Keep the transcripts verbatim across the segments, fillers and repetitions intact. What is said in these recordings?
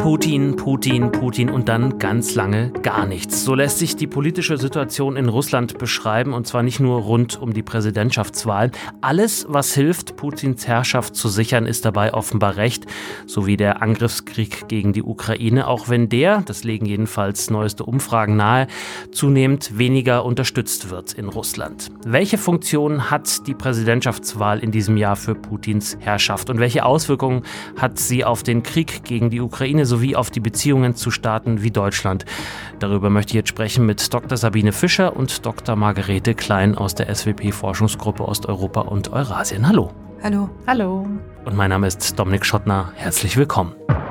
Putin, Putin, Putin und dann ganz lange gar nichts. So lässt sich die politische Situation in Russland beschreiben, und zwar nicht nur rund um die Präsidentschaftswahl. Alles, was hilft, Putins Herrschaft zu sichern, ist dabei offenbar recht, sowie der Angriffskrieg gegen die Ukraine, auch wenn der, das legen jedenfalls neueste Umfragen nahe, zunehmend weniger unterstützt wird in Russland. Welche Funktion hat die Präsidentschaftswahl in diesem Jahr für Putins Herrschaft und welche Auswirkungen hat sie auf den Krieg gegen die Ukraine sowie auf die Beziehungen zu Staaten wie Deutschland? Darüber möchte ich jetzt sprechen mit Doktor Sabine Fischer und Doktor Margarete Klein aus der S W P-Forschungsgruppe Osteuropa und Eurasien. Hallo. Hallo. Hallo. Und mein Name ist Dominik Schottner. Herzlich willkommen.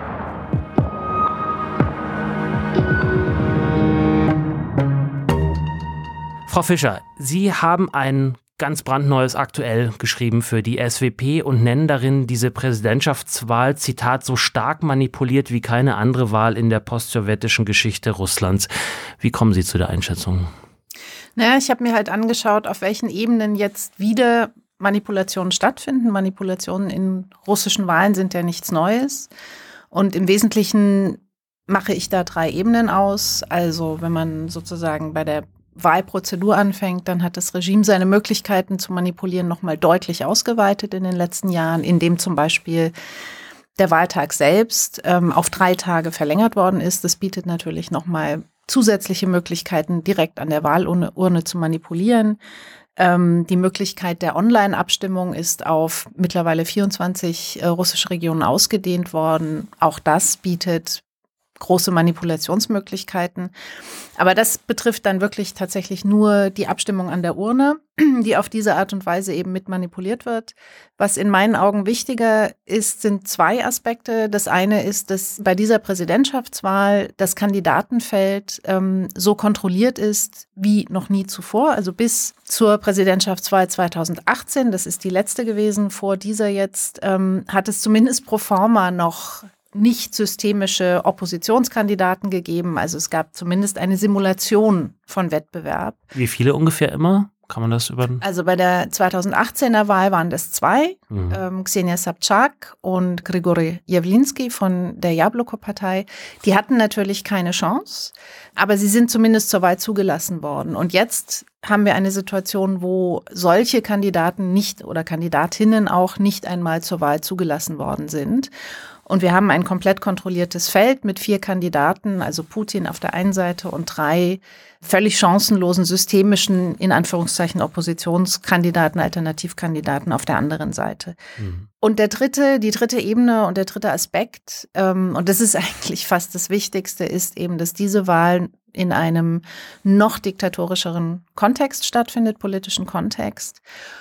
Frau Fischer, Sie haben ein ganz brandneues Aktuell geschrieben für die S W P und nennen darin diese Präsidentschaftswahl, Zitat, so stark manipuliert wie keine andere Wahl in der postsowjetischen Geschichte Russlands. Wie kommen Sie zu der Einschätzung? Naja, ich habe mir halt angeschaut, auf welchen Ebenen jetzt wieder Manipulationen stattfinden. Manipulationen in russischen Wahlen sind ja nichts Neues. Und im Wesentlichen mache ich da drei Ebenen aus. Also wenn man sozusagen bei der Wahlprozedur anfängt, dann hat das Regime seine Möglichkeiten zu manipulieren nochmal deutlich ausgeweitet in den letzten Jahren, indem zum Beispiel der Wahltag selbst ähm, auf drei Tage verlängert worden ist. Das bietet natürlich nochmal zusätzliche Möglichkeiten, direkt an der Wahlurne Urne zu manipulieren. Ähm, die Möglichkeit der Online-Abstimmung ist auf mittlerweile vierundzwanzig äh, russische Regionen ausgedehnt worden. Auch das bietet große Manipulationsmöglichkeiten. Aber das betrifft dann wirklich tatsächlich nur die Abstimmung an der Urne, die auf diese Art und Weise eben mit manipuliert wird. Was in meinen Augen wichtiger ist, sind zwei Aspekte. Das eine ist, dass bei dieser Präsidentschaftswahl das Kandidatenfeld ähm, so kontrolliert ist wie noch nie zuvor. Also bis zur Präsidentschaftswahl zweitausendachtzehn, das ist die letzte gewesen, vor dieser jetzt, ähm, hat es zumindest pro forma noch nicht systemische Oppositionskandidaten gegeben. Also es gab zumindest eine Simulation von Wettbewerb. Wie viele ungefähr immer? Kann man das über? Also bei der zweitausendachtzehner Wahl waren das zwei, mhm. ähm, Ksenia Sobchak und Grigori Jawlinski von der Jabloko-Partei. Die hatten natürlich keine Chance, aber sie sind zumindest zur Wahl zugelassen worden. Und jetzt haben wir eine Situation, wo solche Kandidaten nicht oder Kandidatinnen auch nicht einmal zur Wahl zugelassen worden sind. Und wir haben ein komplett kontrolliertes Feld mit vier Kandidaten, also Putin auf der einen Seite und drei völlig chancenlosen, systemischen, in Anführungszeichen, Oppositionskandidaten, Alternativkandidaten auf der anderen Seite. Mhm. Und der dritte, die dritte Ebene und der dritte Aspekt, ähm, und das ist eigentlich fast das Wichtigste, ist eben, dass diese Wahl in einem noch diktatorischeren Kontext stattfindet, politischen Kontext.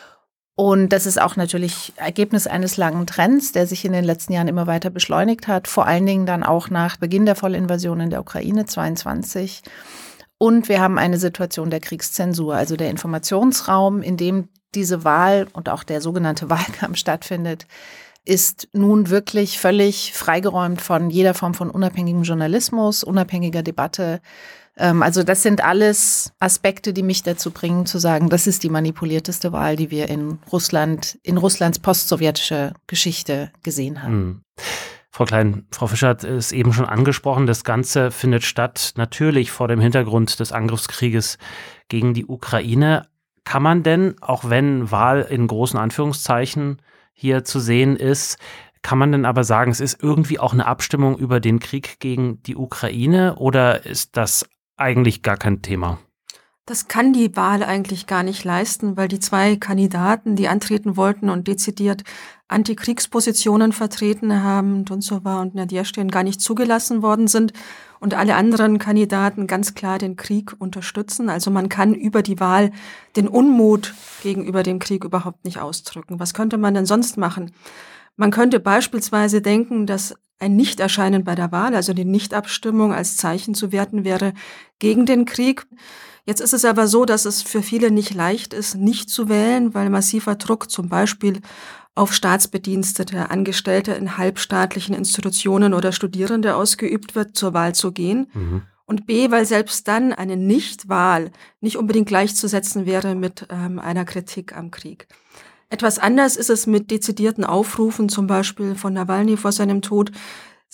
Und das ist auch natürlich Ergebnis eines langen Trends, der sich in den letzten Jahren immer weiter beschleunigt hat, vor allen Dingen dann auch nach Beginn der Vollinvasion in der Ukraine zweiundzwanzig. Und wir haben eine Situation der Kriegszensur, also der Informationsraum, in dem diese Wahl und auch der sogenannte Wahlkampf stattfindet, ist nun wirklich völlig freigeräumt von jeder Form von unabhängigem Journalismus, unabhängiger Debatte. Also das sind alles Aspekte, die mich dazu bringen, zu sagen, das ist die manipulierteste Wahl, die wir in Russland, in Russlands postsowjetische Geschichte gesehen haben. Mhm. Frau Klein, Frau Fischer hat es eben schon angesprochen, das Ganze findet statt natürlich vor dem Hintergrund des Angriffskrieges gegen die Ukraine. Kann man denn, auch wenn Wahl in großen Anführungszeichen hier zu sehen ist, kann man denn aber sagen, es ist irgendwie auch eine Abstimmung über den Krieg gegen die Ukraine oder ist das eigentlich gar kein Thema? Das kann die Wahl eigentlich gar nicht leisten, weil die zwei Kandidaten, die antreten wollten und dezidiert Antikriegspositionen vertreten haben, Duntsova und Nadjeschtin, gar nicht zugelassen worden sind und alle anderen Kandidaten ganz klar den Krieg unterstützen. Also man kann über die Wahl den Unmut gegenüber dem Krieg überhaupt nicht ausdrücken. Was könnte man denn sonst machen? Man könnte beispielsweise denken, dass ein Nichterscheinen bei der Wahl, also die Nichtabstimmung als Zeichen zu werten wäre gegen den Krieg. Jetzt ist es aber so, dass es für viele nicht leicht ist, nicht zu wählen, weil massiver Druck zum Beispiel auf Staatsbedienstete, Angestellte in halbstaatlichen Institutionen oder Studierende ausgeübt wird, zur Wahl zu gehen. Mhm. Und B, weil selbst dann eine Nichtwahl nicht unbedingt gleichzusetzen wäre mit ähm, einer Kritik am Krieg. Etwas anders ist es mit dezidierten Aufrufen, zum Beispiel von Nawalny vor seinem Tod,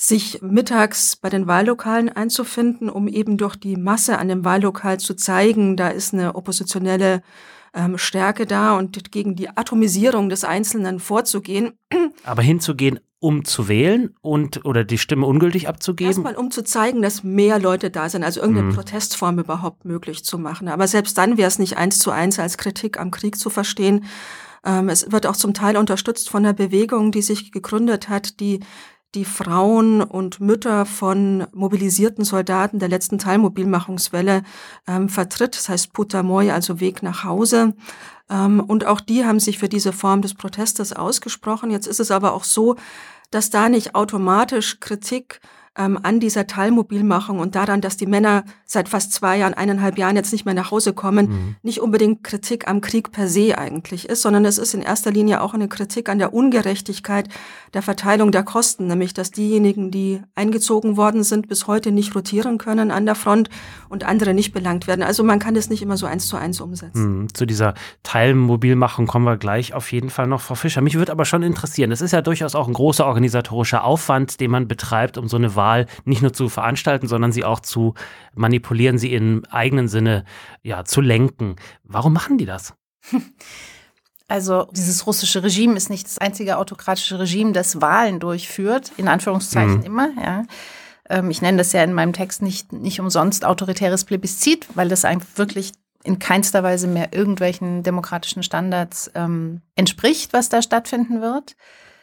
sich mittags bei den Wahllokalen einzufinden, um eben durch die Masse an dem Wahllokal zu zeigen, da ist eine oppositionelle ähm, Stärke da und gegen die Atomisierung des Einzelnen vorzugehen. Aber hinzugehen, um zu wählen und oder die Stimme ungültig abzugeben? Erstmal, um zu zeigen, dass mehr Leute da sind, also irgendeine Mhm. Protestform überhaupt möglich zu machen. Aber selbst dann wäre es nicht eins zu eins als Kritik am Krieg zu verstehen. Ähm, es wird auch zum Teil unterstützt von einer Bewegung, die sich gegründet hat, die die Frauen und Mütter von mobilisierten Soldaten der letzten Teilmobilmachungswelle ähm, vertritt. Das heißt Putamoi, also Weg nach Hause. Ähm, und auch die haben sich für diese Form des Protestes ausgesprochen. Jetzt ist es aber auch so, dass da nicht automatisch Kritik ähm, an dieser Teilmobilmachung und daran, dass die Männer seit fast zwei Jahren, eineinhalb Jahren jetzt nicht mehr nach Hause kommen, Mhm. nicht unbedingt Kritik am Krieg per se eigentlich ist, sondern es ist in erster Linie auch eine Kritik an der Ungerechtigkeit der Verteilung der Kosten, nämlich dass diejenigen, die eingezogen worden sind, bis heute nicht rotieren können an der Front und andere nicht belangt werden. Also man kann das nicht immer so eins zu eins umsetzen. Mhm. Zu dieser Teilmobilmachung kommen wir gleich auf jeden Fall noch, Frau Fischer. Mich würde aber schon interessieren, es ist ja durchaus auch ein großer organisatorischer Aufwand, den man betreibt, um so eine Wahl nicht nur zu veranstalten, sondern sie auch zu manipulieren, sie im eigenen Sinne ja, zu lenken. Warum machen die das? Also dieses russische Regime ist nicht das einzige autokratische Regime, das Wahlen durchführt, in Anführungszeichen Mhm. immer. Ja. Ähm, ich nenne das ja in meinem Text nicht, nicht umsonst autoritäres Plebiszit, weil das einfach wirklich in keinster Weise mehr irgendwelchen demokratischen Standards ähm, entspricht, was da stattfinden wird.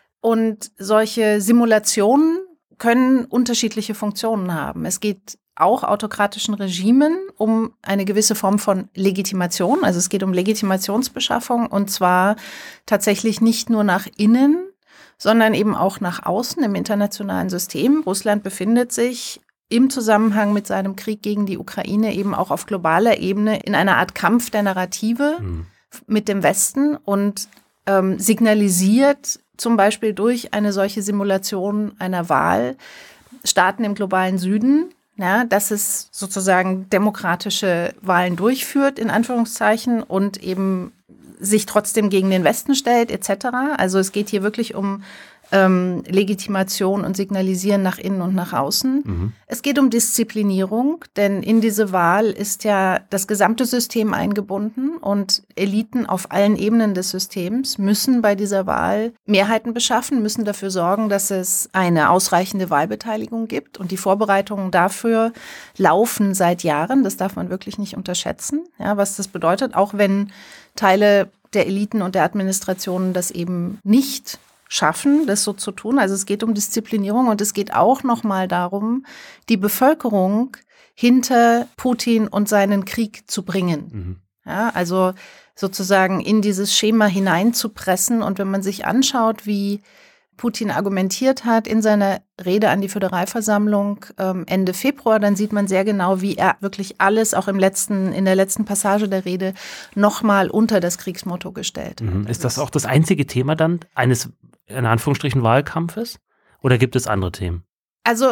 Und solche Simulationen können unterschiedliche Funktionen haben. Es geht auch autokratischen Regimen um eine gewisse Form von Legitimation. Also es geht um Legitimationsbeschaffung und zwar tatsächlich nicht nur nach innen, sondern eben auch nach außen im internationalen System. Russland befindet sich im Zusammenhang mit seinem Krieg gegen die Ukraine eben auch auf globaler Ebene in einer Art Kampf der Narrative Mhm. mit dem Westen und ähm, signalisiert zum Beispiel durch eine solche Simulation einer Wahl Staaten im globalen Süden, ja, dass es sozusagen demokratische Wahlen durchführt, in Anführungszeichen, und eben sich trotzdem gegen den Westen stellt, et cetera. Also es geht hier wirklich um ähm, Legitimation und Signalisieren nach innen und nach außen. Mhm. Es geht um Disziplinierung, denn in diese Wahl ist ja das gesamte System eingebunden und Eliten auf allen Ebenen des Systems müssen bei dieser Wahl Mehrheiten beschaffen, müssen dafür sorgen, dass es eine ausreichende Wahlbeteiligung gibt. Und die Vorbereitungen dafür laufen seit Jahren. Das darf man wirklich nicht unterschätzen, ja, was das bedeutet, auch wenn Teile der Eliten und der Administrationen das eben nicht schaffen, das so zu tun. Also es geht um Disziplinierung und es geht auch nochmal darum, die Bevölkerung hinter Putin und seinen Krieg zu bringen. Mhm. Ja, also sozusagen in dieses Schema hineinzupressen. Und wenn man sich anschaut, wie Putin argumentiert hat in seiner Rede an die Föderalversammlung ähm, Ende Februar, dann sieht man sehr genau, wie er wirklich alles auch im letzten, in der letzten Passage der Rede nochmal unter das Kriegsmotto gestellt hat. Mhm. Ist das auch das einzige Thema dann eines, in Anführungsstrichen, Wahlkampfes? Oder gibt es andere Themen? Also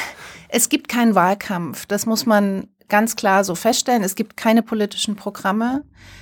es gibt keinen Wahlkampf, das muss man ganz klar so feststellen. Es gibt keine politischen Programme,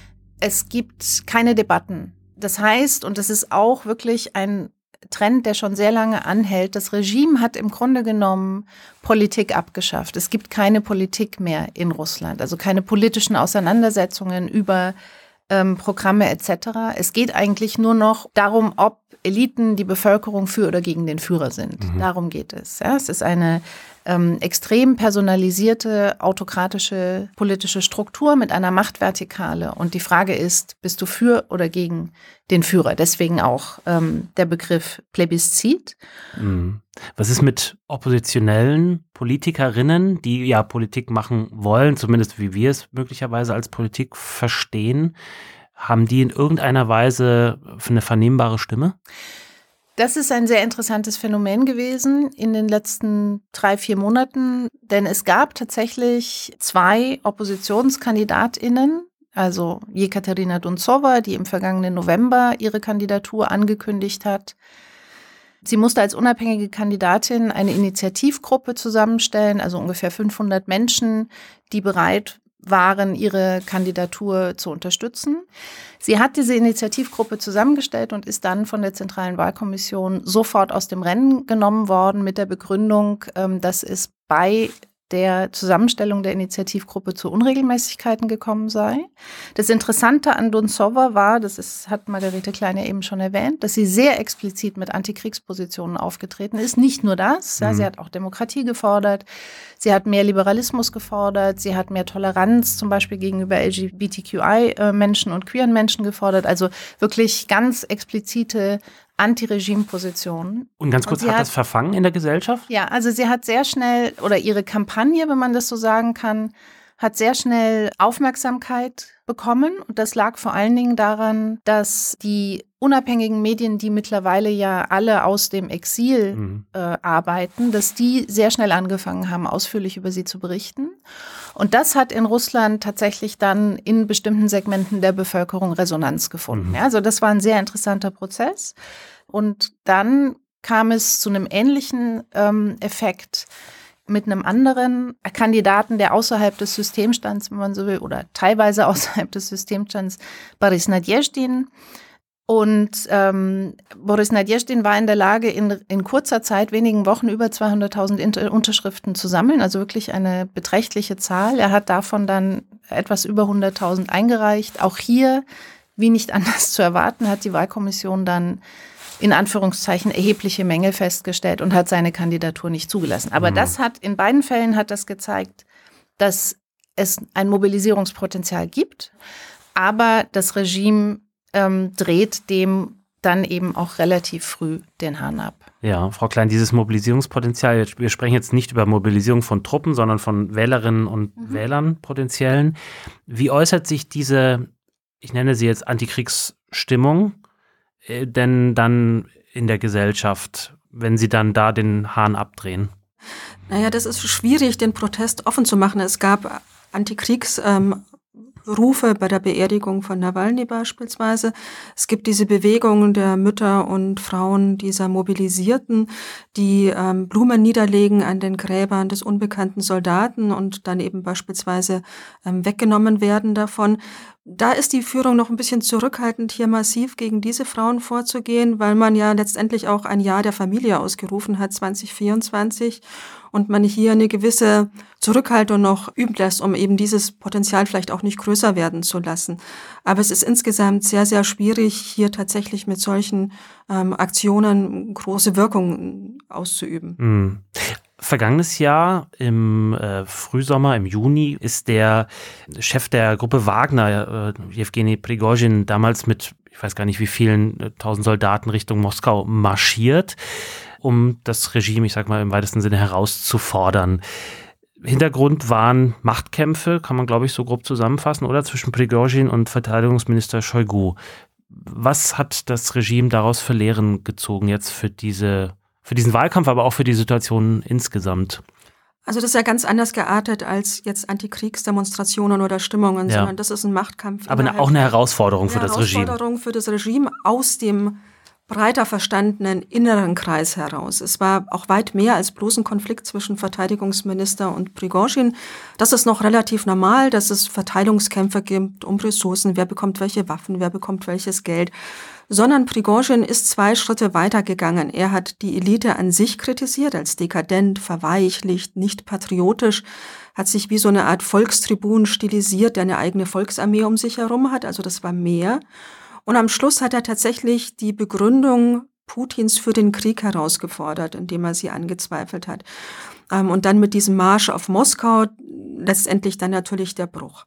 es gibt keine Debatten. Das heißt, und das ist auch wirklich ein Trend, der schon sehr lange anhält, das Regime hat im Grunde genommen Politik abgeschafft. Es gibt keine Politik mehr in Russland, also keine politischen Auseinandersetzungen über ähm, Programme et cetera. Es geht eigentlich nur noch darum, ob Eliten, die Bevölkerung für oder gegen den Führer sind. Mhm. Darum geht es. Ja, es ist eine ähm, extrem personalisierte, autokratische politische Struktur mit einer Machtvertikale. Und die Frage ist, bist du für oder gegen den Führer? Deswegen auch ähm, der Begriff Plebiszit. Mhm. Was ist mit oppositionellen Politikerinnen, die ja Politik machen wollen, zumindest wie wir es möglicherweise als Politik verstehen? Haben die in irgendeiner Weise eine vernehmbare Stimme? Das ist ein sehr interessantes Phänomen gewesen in den letzten drei, vier Monaten, denn es gab tatsächlich zwei OppositionskandidatInnen, also Jekaterina Dunzowa, die im vergangenen November ihre Kandidatur angekündigt hat. Sie musste als unabhängige Kandidatin eine Initiativgruppe zusammenstellen, also ungefähr fünfhundert Menschen, die bereit waren, ihre Kandidatur zu unterstützen. Sie hat diese Initiativgruppe zusammengestellt und ist dann von der Zentralen Wahlkommission sofort aus dem Rennen genommen worden mit der Begründung, dass es bei der Zusammenstellung der Initiativgruppe zu Unregelmäßigkeiten gekommen sei. Das Interessante an Donsova war, das ist, hat Margarete Kleine eben schon erwähnt, dass sie sehr explizit mit Antikriegspositionen aufgetreten ist. Nicht nur das, mhm. ja, sie hat auch Demokratie gefordert, sie hat mehr Liberalismus gefordert, sie hat mehr Toleranz zum Beispiel gegenüber L G B T Q I-Menschen und queeren Menschen gefordert. Also wirklich ganz explizite Anti-Regime-Positionen. Und ganz kurz, und hat, hat das verfangen in der Gesellschaft? Ja, also sie hat sehr schnell, oder ihre Kampagne, wenn man das so sagen kann, hat sehr schnell Aufmerksamkeit bekommen. Und das lag vor allen Dingen daran, dass die unabhängigen Medien, die mittlerweile ja alle aus dem Exil mhm. äh, arbeiten, dass die sehr schnell angefangen haben, ausführlich über sie zu berichten. Und das hat in Russland tatsächlich dann in bestimmten Segmenten der Bevölkerung Resonanz gefunden. Mhm. Ja, also das war ein sehr interessanter Prozess. Und dann kam es zu einem ähnlichen ähm, Effekt mit einem anderen Kandidaten, der außerhalb des Systemstands, wenn man so will, oder teilweise außerhalb des Systemstands, Boris Nadezhdin. Und ähm, Boris Nadezhdin war in der Lage, in, in kurzer Zeit, wenigen Wochen, über zweihunderttausend Inter- Unterschriften zu sammeln, also wirklich eine beträchtliche Zahl. Er hat davon dann etwas über hunderttausend eingereicht. Auch hier, wie nicht anders zu erwarten, hat die Wahlkommission dann in Anführungszeichen erhebliche Mängel festgestellt und hat seine Kandidatur nicht zugelassen. Aber mhm. das hat, in beiden Fällen hat das gezeigt, dass es ein Mobilisierungspotenzial gibt, aber das Regime ähm, dreht dem dann eben auch relativ früh den Hahn ab. Ja, Frau Klein, dieses Mobilisierungspotenzial, wir sprechen jetzt nicht über Mobilisierung von Truppen, sondern von Wählerinnen und mhm. Wählern potenziellen. Wie äußert sich diese, ich nenne sie jetzt Antikriegsstimmung, denn dann in der Gesellschaft, wenn sie dann da den Hahn abdrehen? Naja, das ist schwierig, den Protest offen zu machen. Es gab Antikriegsrufe ähm, bei der Beerdigung von Nawalny beispielsweise. Es gibt diese Bewegung der Mütter und Frauen dieser Mobilisierten, die ähm, Blumen niederlegen an den Gräbern des unbekannten Soldaten und dann eben beispielsweise ähm, weggenommen werden davon. Da ist die Führung noch ein bisschen zurückhaltend, hier massiv gegen diese Frauen vorzugehen, weil man ja letztendlich auch ein Jahr der Familie ausgerufen hat, zwanzig vierundzwanzig, und man hier eine gewisse Zurückhaltung noch üben lässt, um eben dieses Potenzial vielleicht auch nicht größer werden zu lassen. Aber es ist insgesamt sehr, sehr schwierig, hier tatsächlich mit solchen ähm, Aktionen große Wirkung auszuüben. Mhm. Vergangenes Jahr im äh, Frühsommer, im Juni, ist der Chef der Gruppe Wagner, äh, Jewgeni Prigozhin, damals mit, ich weiß gar nicht wie vielen äh, tausend Soldaten Richtung Moskau marschiert, um das Regime, ich sag mal im weitesten Sinne, herauszufordern. Hintergrund waren Machtkämpfe, kann man glaube ich so grob zusammenfassen, oder? Zwischen Prigozhin und Verteidigungsminister Shoigu. Was hat das Regime daraus für Lehren gezogen jetzt für diese Für diesen Wahlkampf, aber auch für die Situation insgesamt? Also das ist ja ganz anders geartet als jetzt Antikriegsdemonstrationen oder Stimmungen, ja. sondern das ist ein Machtkampf. Aber eine, auch eine Herausforderung für eine das Regime. Eine Herausforderung für das Regime aus dem breiter verstandenen inneren Kreis heraus. Es war auch weit mehr als bloß ein Konflikt zwischen Verteidigungsminister und Prigozhin. Das ist noch relativ normal, dass es Verteilungskämpfe gibt um Ressourcen, wer bekommt welche Waffen, wer bekommt welches Geld. Sondern Prigozhin ist zwei Schritte weitergegangen. Er hat die Elite an sich kritisiert, als dekadent, verweichlicht, nicht patriotisch, hat sich wie so eine Art Volkstribun stilisiert, der eine eigene Volksarmee um sich herum hat. Also das war mehr. Und am Schluss hat er tatsächlich die Begründung Putins für den Krieg herausgefordert, indem er sie angezweifelt hat. Und dann mit diesem Marsch auf Moskau letztendlich dann natürlich der Bruch.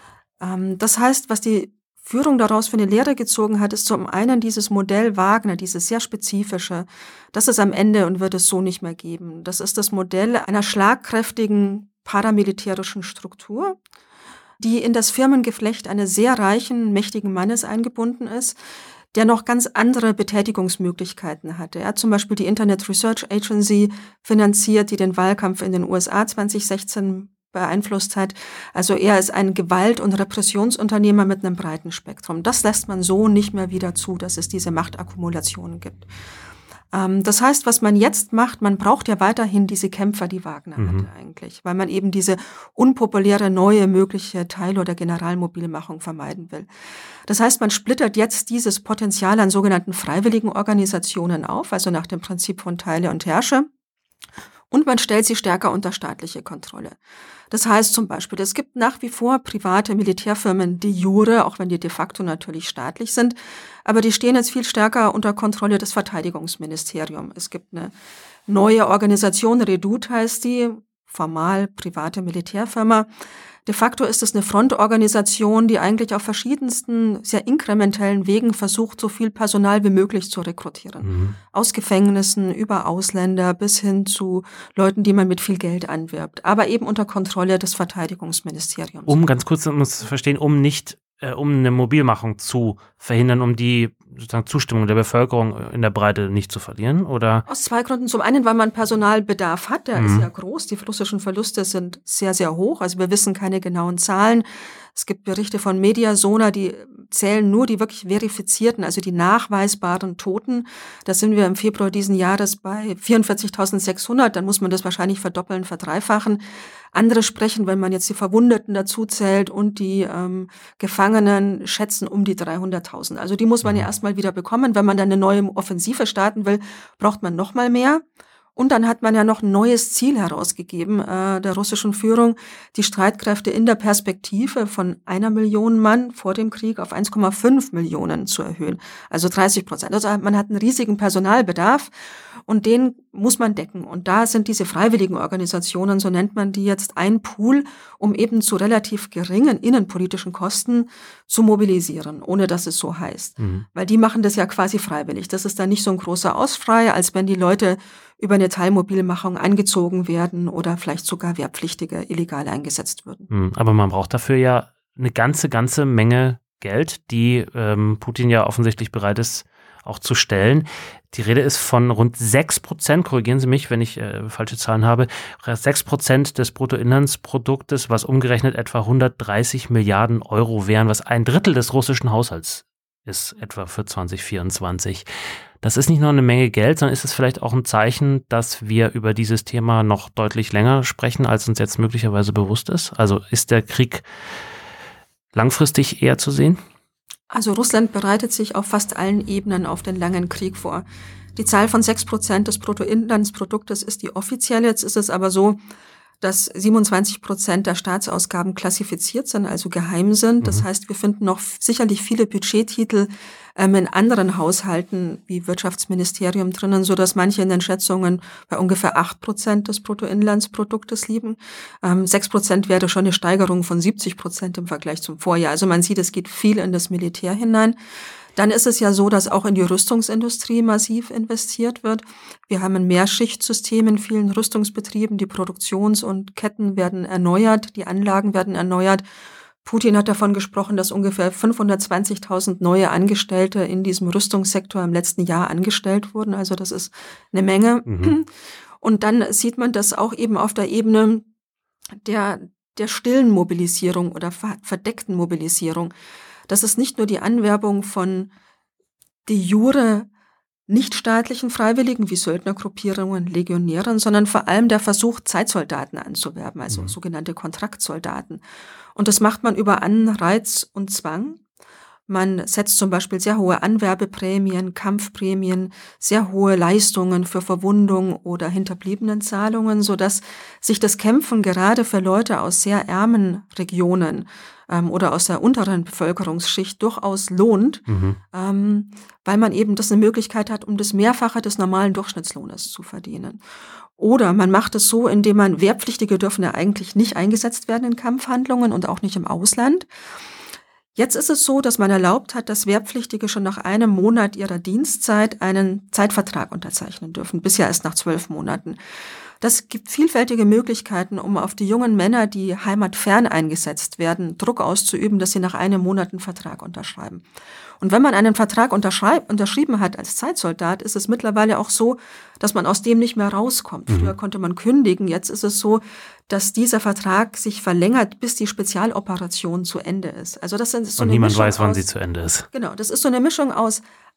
Das heißt, was die Führung daraus für eine Lehre gezogen hat, ist zum einen dieses Modell Wagner, dieses sehr spezifische. Das ist am Ende und wird es so nicht mehr geben. Das ist das Modell einer schlagkräftigen paramilitärischen Struktur, die in das Firmengeflecht eines sehr reichen, mächtigen Mannes eingebunden ist, der noch ganz andere Betätigungsmöglichkeiten hatte. Er hat zum Beispiel die Internet Research Agency finanziert, die den Wahlkampf in den U S A zwanzig sechzehn beeinflusst hat. Also er ist ein Gewalt- und Repressionsunternehmer mit einem breiten Spektrum. Das lässt man so nicht mehr wieder zu, dass es diese Machtakkumulationen gibt. Ähm, das heißt, was man jetzt macht, man braucht ja weiterhin diese Kämpfer, die Wagner Mhm. hatte eigentlich, weil man eben diese unpopuläre neue mögliche Teil- oder Generalmobilmachung vermeiden will. Das heißt, man splittert jetzt dieses Potenzial an sogenannten freiwilligen Organisationen auf, also nach dem Prinzip von Teile und Herrsche. Und man stellt sie stärker unter staatliche Kontrolle. Das heißt zum Beispiel, es gibt nach wie vor private Militärfirmen de jure, auch wenn die de facto natürlich staatlich sind, aber die stehen jetzt viel stärker unter Kontrolle des Verteidigungsministeriums. Es gibt eine neue Organisation, Redoute heißt die, formal private Militärfirma. De facto ist es eine Frontorganisation, die eigentlich auf verschiedensten, sehr inkrementellen Wegen versucht, so viel Personal wie möglich zu rekrutieren. Mhm. Aus Gefängnissen, über Ausländer bis hin zu Leuten, die man mit viel Geld anwirbt, aber eben unter Kontrolle des Verteidigungsministeriums. Um ganz kurz, um es zu verstehen, um nicht, äh, um eine Mobilmachung zu verhindern, um die sozusagen Zustimmung der Bevölkerung in der Breite nicht zu verlieren, oder? Aus zwei Gründen. Zum einen, weil man Personalbedarf hat, der Mhm. ist ja groß. Die russischen Verluste sind sehr, sehr hoch. Also wir wissen keine genauen Zahlen. Es gibt Berichte von Mediasona, die zählen nur die wirklich verifizierten, also die nachweisbaren Toten. Da sind wir im Februar diesen Jahres bei vierundvierzigtausendsechshundert. Dann muss man das wahrscheinlich verdoppeln, verdreifachen. Andere sprechen, wenn man jetzt die Verwundeten dazu zählt und die ähm, Gefangenen, schätzen um die dreihunderttausend. Also die muss man ja erstmal wieder bekommen. Wenn man dann eine neue Offensive starten will, braucht man noch mal mehr. Und dann hat man ja noch ein neues Ziel herausgegeben, äh, der russischen Führung, die Streitkräfte in der Perspektive von einer Million Mann vor dem Krieg auf eins Komma fünf Millionen zu erhöhen. Also dreißig Prozent. Also man hat einen riesigen Personalbedarf und den muss man decken. Und da sind diese freiwilligen Organisationen, so nennt man die jetzt, ein Pool, um eben zu relativ geringen innenpolitischen Kosten zu mobilisieren, ohne dass es so heißt. Mhm. Weil die machen das ja quasi freiwillig. Das ist dann nicht so ein großer Ausschrei, als wenn die Leute über eine Teilmobilmachung angezogen werden oder vielleicht sogar Wehrpflichtige illegal eingesetzt würden. Mhm. Aber man braucht dafür ja eine ganze, ganze Menge Geld, die ähm, Putin ja offensichtlich bereit ist, auch zu stellen. Die Rede ist von rund sechs Prozent, korrigieren Sie mich, wenn ich äh, falsche Zahlen habe, sechs Prozent des Bruttoinlandsproduktes, was umgerechnet etwa hundertdreißig Milliarden Euro wären, was ein Drittel des russischen Haushalts ist, etwa für zwanzig vierundzwanzig. Das ist nicht nur eine Menge Geld, sondern ist es vielleicht auch ein Zeichen, dass wir über dieses Thema noch deutlich länger sprechen, als uns jetzt möglicherweise bewusst ist? Also ist der Krieg langfristig eher zu sehen? Also Russland bereitet sich auf fast allen Ebenen auf den langen Krieg vor. Die Zahl von sechs Prozent des Bruttoinlandsproduktes ist die offizielle. Jetzt ist es aber so, dass siebenundzwanzig Prozent der Staatsausgaben klassifiziert sind, also geheim sind. Das Mhm. heißt, wir finden noch sicherlich viele Budgettitel ähm, in anderen Haushalten wie Wirtschaftsministerium drinnen, so dass manche in den Schätzungen bei ungefähr acht Prozent des Bruttoinlandsproduktes liegen. Ähm, sechs Prozent wäre schon eine Steigerung von siebzig Prozent im Vergleich zum Vorjahr. Also man sieht, es geht viel in das Militär hinein. Dann ist es ja so, dass auch in die Rüstungsindustrie massiv investiert wird. Wir haben ein Mehrschichtsystem in vielen Rüstungsbetrieben. Die Produktions- und Ketten werden erneuert, die Anlagen werden erneuert. Putin hat davon gesprochen, dass ungefähr fünfhundertzwanzigtausend neue Angestellte in diesem Rüstungssektor im letzten Jahr angestellt wurden. Also das ist eine Menge. Mhm. Und dann sieht man das auch eben auf der Ebene der, der stillen Mobilisierung oder verdeckten Mobilisierung. Das ist nicht nur die Anwerbung von de jure nichtstaatlichen Freiwilligen wie Söldnergruppierungen, Legionären, sondern vor allem der Versuch, Zeitsoldaten anzuwerben, also Mhm. sogenannte Kontraktsoldaten. Und das macht man über Anreiz und Zwang. Man setzt zum Beispiel sehr hohe Anwerbeprämien, Kampfprämien, sehr hohe Leistungen für Verwundung oder Hinterbliebenenzahlungen, sodass sich das Kämpfen gerade für Leute aus sehr ärmen Regionen ähm, oder aus der unteren Bevölkerungsschicht durchaus lohnt, Mhm. ähm, weil man eben das eine Möglichkeit hat, um das Mehrfache des normalen Durchschnittslohnes zu verdienen. Oder man macht es so, indem man Wehrpflichtige dürfen ja eigentlich nicht eingesetzt werden in Kampfhandlungen und auch nicht im Ausland. Jetzt ist es so, dass man erlaubt hat, dass Wehrpflichtige schon nach einem Monat ihrer Dienstzeit einen Zeitvertrag unterzeichnen dürfen, bisher erst nach zwölf Monaten. Das gibt vielfältige Möglichkeiten, um auf die jungen Männer, die heimatfern eingesetzt werden, Druck auszuüben, dass sie nach einem Monat einen Vertrag unterschreiben. Und wenn man einen Vertrag unterschrieben hat als Zeitsoldat, ist es mittlerweile auch so, dass man aus dem nicht mehr rauskommt. Mhm. Früher konnte man kündigen, jetzt ist es so, dass dieser Vertrag sich verlängert, bis die Spezialoperation zu Ende ist. Also das ist so Und eine niemand Mischung weiß, wann aus, sie zu Ende ist. Genau, das ist so eine Mischung aus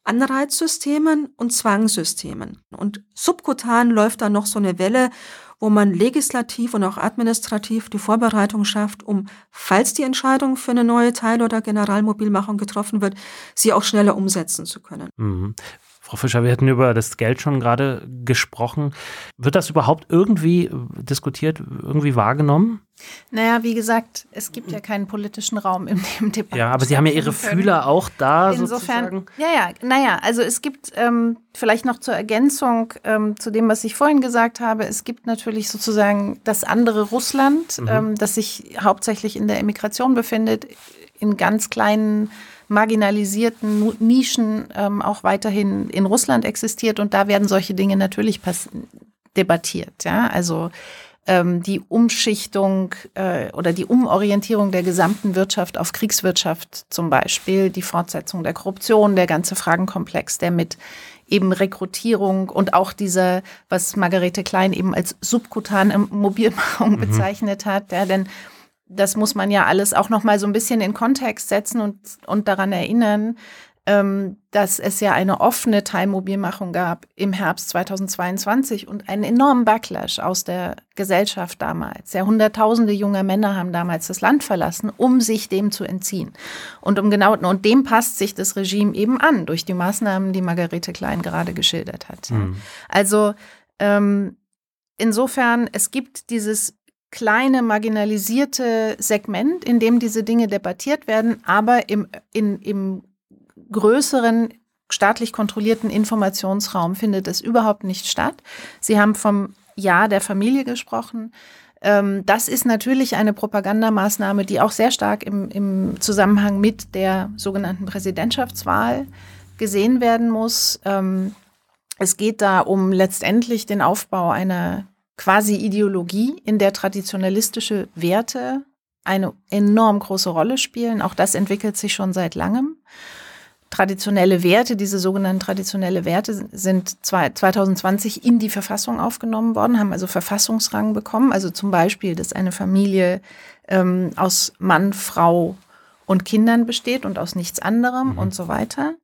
Anreizsystemen und Zwangssystemen. Und subkutan läuft da noch so eine Welle, wo man legislativ und auch administrativ die Vorbereitung schafft, um, falls die Entscheidung für eine neue Teil- oder Generalmobilmachung getroffen wird, sie auch schneller umsetzen zu können. Mhm. Frau Fischer, wir hatten über das Geld schon gerade gesprochen. Wird das überhaupt irgendwie diskutiert, irgendwie wahrgenommen? Naja, wie gesagt, es gibt ja keinen politischen Raum in dem Debatte. Ja, aber Sie haben ja Ihre Fühler auch da Insofern, sozusagen. Ja, ja, naja, also es gibt ähm, vielleicht noch zur Ergänzung ähm, zu dem, was ich vorhin gesagt habe, es gibt natürlich sozusagen das andere Russland, mhm. ähm, das sich hauptsächlich in der Emigration befindet, in ganz kleinen marginalisierten Nischen ähm, auch weiterhin in Russland existiert und da werden solche Dinge natürlich pass- debattiert. Ja? Also ähm, die Umschichtung äh, oder die Umorientierung der gesamten Wirtschaft auf Kriegswirtschaft zum Beispiel, die Fortsetzung der Korruption, der ganze Fragenkomplex, der mit eben Rekrutierung und auch dieser, was Margarete Klein eben als subkutane Mobilmachung mhm. bezeichnet hat, ja, denn das muss man ja alles auch noch mal so ein bisschen in Kontext setzen und, und daran erinnern, ähm, dass es ja eine offene Teilmobilmachung gab im Herbst zweitausendzweiundzwanzig und einen enormen Backlash aus der Gesellschaft damals. Ja, Hunderttausende junger Männer haben damals das Land verlassen, um sich dem zu entziehen. Und um genau und dem passt sich das Regime eben an durch die Maßnahmen, die Margarete Klein gerade geschildert hat. Mhm. Also ähm, insofern, es gibt dieses kleine, marginalisierte Segment, in dem diese Dinge debattiert werden, aber im, in, im größeren, staatlich kontrollierten Informationsraum findet es überhaupt nicht statt. Sie haben vom Jahr der Familie gesprochen. Ähm, das ist natürlich eine Propagandamaßnahme, die auch sehr stark im, im Zusammenhang mit der sogenannten Präsidentschaftswahl gesehen werden muss. Ähm, es geht da um letztendlich den Aufbau einer quasi Ideologie, in der traditionalistische Werte eine enorm große Rolle spielen. Auch das entwickelt sich schon seit langem. Traditionelle Werte, diese sogenannten traditionelle Werte, sind zweitausendzwanzig in die Verfassung aufgenommen worden, haben also Verfassungsrang bekommen. Also zum Beispiel, dass eine Familie ähm, aus Mann, Frau und Kindern besteht und aus nichts anderem mhm. und so weiter.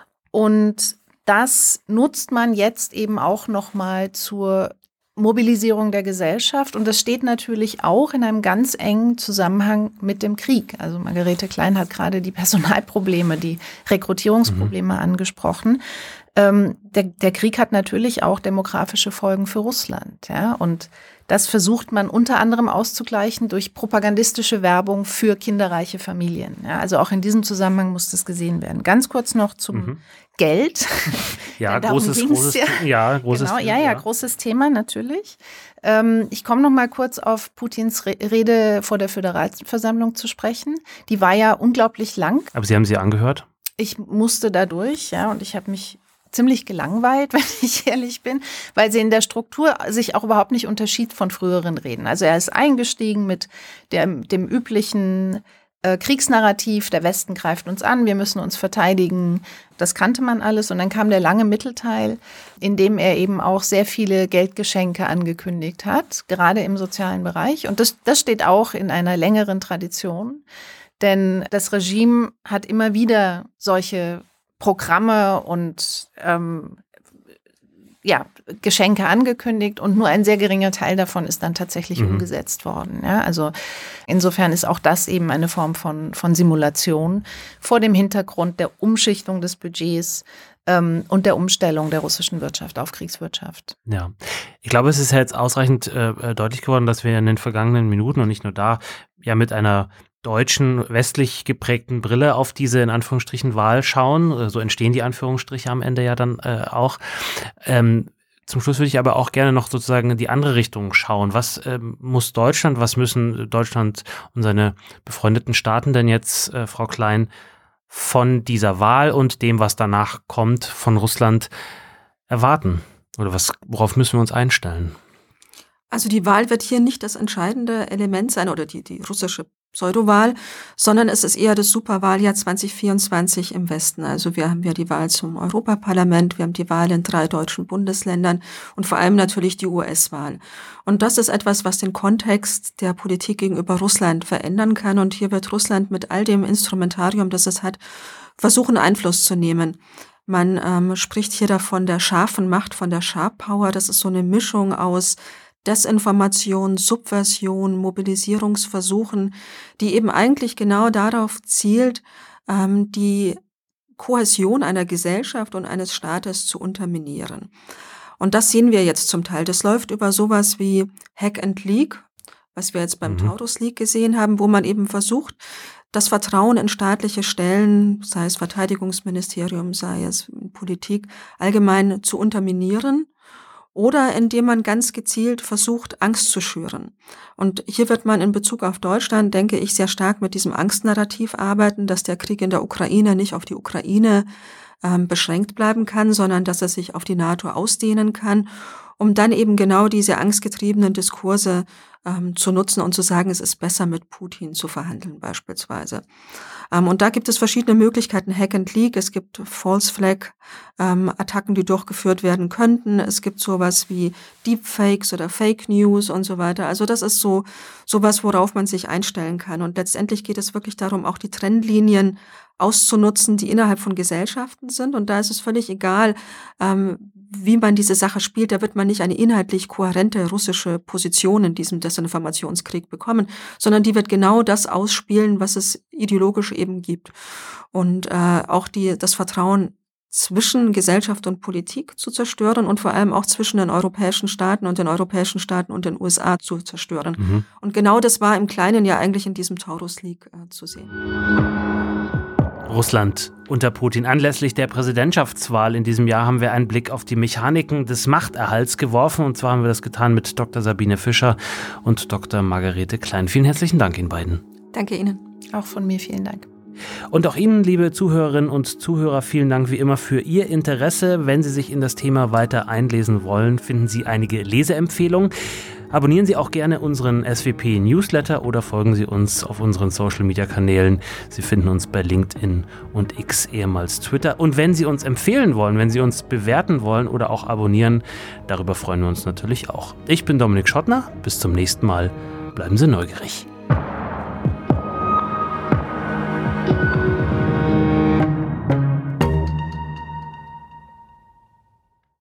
Und das nutzt man jetzt eben auch nochmal zur Mobilisierung der Gesellschaft und das steht natürlich auch in einem ganz engen Zusammenhang mit dem Krieg. Also Margarete Klein hat gerade die Personalprobleme, die Rekrutierungsprobleme mhm. angesprochen. Ähm, der, der Krieg hat natürlich auch demografische Folgen für Russland, ja, und das versucht man unter anderem auszugleichen durch propagandistische Werbung für kinderreiche Familien. Ja, also auch in diesem Zusammenhang muss das gesehen werden. Ganz kurz noch zum mhm. Geld. Ja, großes, großes, ja. Ja, großes, genau, ja, ja, ja, großes Thema natürlich. Ähm, ich komme noch mal kurz auf Putins Re- Rede vor der Föderalversammlung zu sprechen. Die war ja unglaublich lang. Aber Sie haben sie angehört? Ich musste da durch, ja, und ich habe mich ziemlich gelangweilt, wenn ich ehrlich bin, weil sie in der Struktur sich auch überhaupt nicht unterschied von früheren Reden. Also er ist eingestiegen mit der, dem üblichen äh, Kriegsnarrativ, der Westen greift uns an, wir müssen uns verteidigen. Das kannte man alles. Und dann kam der lange Mittelteil, in dem er eben auch sehr viele Geldgeschenke angekündigt hat, gerade im sozialen Bereich. Und das, das steht auch in einer längeren Tradition. Denn das Regime hat immer wieder solche Programme und ähm, ja, Geschenke angekündigt und nur ein sehr geringer Teil davon ist dann tatsächlich mhm. umgesetzt worden. Ja, also insofern ist auch das eben eine Form von, von Simulation vor dem Hintergrund der Umschichtung des Budgets ähm, und der Umstellung der russischen Wirtschaft auf Kriegswirtschaft. Ja, ich glaube, es ist ja jetzt ausreichend äh, deutlich geworden, dass wir in den vergangenen Minuten und nicht nur da ja mit einer deutschen, westlich geprägten Brille auf diese, in Anführungsstrichen, Wahl schauen. So entstehen die Anführungsstriche am Ende ja dann äh, auch. Ähm, zum Schluss würde ich aber auch gerne noch sozusagen in die andere Richtung schauen. Was ähm, muss Deutschland, was müssen Deutschland und seine befreundeten Staaten denn jetzt, äh, Frau Klein, von dieser Wahl und dem, was danach kommt, von Russland erwarten? Oder was, worauf müssen wir uns einstellen? Also die Wahl wird hier nicht das entscheidende Element sein oder die, die russische Pseudowahl, sondern es ist eher das Superwahljahr zwanzig vierundzwanzig im Westen. Also wir haben ja die Wahl zum Europaparlament, wir haben die Wahl in drei deutschen Bundesländern und vor allem natürlich die U S-Wahl. Und das ist etwas, was den Kontext der Politik gegenüber Russland verändern kann. Und hier wird Russland mit all dem Instrumentarium, das es hat, versuchen, Einfluss zu nehmen. Man ähm, spricht hier davon der scharfen Macht, von der Sharp Power. Das ist so eine Mischung aus Desinformation, Subversion, Mobilisierungsversuchen, die eben eigentlich genau darauf zielt, ähm, die Kohäsion einer Gesellschaft und eines Staates zu unterminieren. Und das sehen wir jetzt zum Teil. Das läuft über sowas wie Hack and Leak, was wir jetzt beim mhm. Taurus Leak gesehen haben, wo man eben versucht, das Vertrauen in staatliche Stellen, sei es Verteidigungsministerium, sei es Politik, allgemein zu unterminieren. Oder indem man ganz gezielt versucht, Angst zu schüren. Und hier wird man in Bezug auf Deutschland, denke ich, sehr stark mit diesem Angstnarrativ arbeiten, dass der Krieg in der Ukraine nicht auf die Ukraine ähm, beschränkt bleiben kann, sondern dass er sich auf die NATO ausdehnen kann, um dann eben genau diese angstgetriebenen Diskurse ähm, zu nutzen und zu sagen, es ist besser, mit Putin zu verhandeln beispielsweise. Ähm, und da gibt es verschiedene Möglichkeiten, Hack and Leak, es gibt False Flag ähm, Attacken, die durchgeführt werden könnten, es gibt sowas wie Deepfakes oder Fake News und so weiter. Also das ist so sowas, worauf man sich einstellen kann. Und letztendlich geht es wirklich darum, auch die Trennlinien auszunutzen, die innerhalb von Gesellschaften sind. Und da ist es völlig egal, ähm, wie man diese Sache spielt. Da wird man nicht eine inhaltlich kohärente russische Position in diesem Desinformationskrieg bekommen, sondern die wird genau das ausspielen, was es ideologisch eben gibt. Und äh, auch die, das Vertrauen zwischen Gesellschaft und Politik zu zerstören und vor allem auch zwischen den europäischen Staaten und den europäischen Staaten und den U S A zu zerstören. Mhm. Und genau das war im Kleinen ja eigentlich in diesem Taurus Leak äh, zu sehen. Russland unter Putin. Anlässlich der Präsidentschaftswahl in diesem Jahr haben wir einen Blick auf die Mechaniken des Machterhalts geworfen. Und zwar haben wir das getan mit Doktor Sabine Fischer und Doktor Margarete Klein. Vielen herzlichen Dank Ihnen beiden. Danke Ihnen. Auch von mir vielen Dank. Und auch Ihnen, liebe Zuhörerinnen und Zuhörer, vielen Dank wie immer für Ihr Interesse. Wenn Sie sich in das Thema weiter einlesen wollen, finden Sie einige Leseempfehlungen. Abonnieren Sie auch gerne unseren S W P-Newsletter oder folgen Sie uns auf unseren Social-Media-Kanälen. Sie finden uns bei LinkedIn und X, ehemals Twitter. Und wenn Sie uns empfehlen wollen, wenn Sie uns bewerten wollen oder auch abonnieren, darüber freuen wir uns natürlich auch. Ich bin Dominik Schottner. Bis zum nächsten Mal. Bleiben Sie neugierig.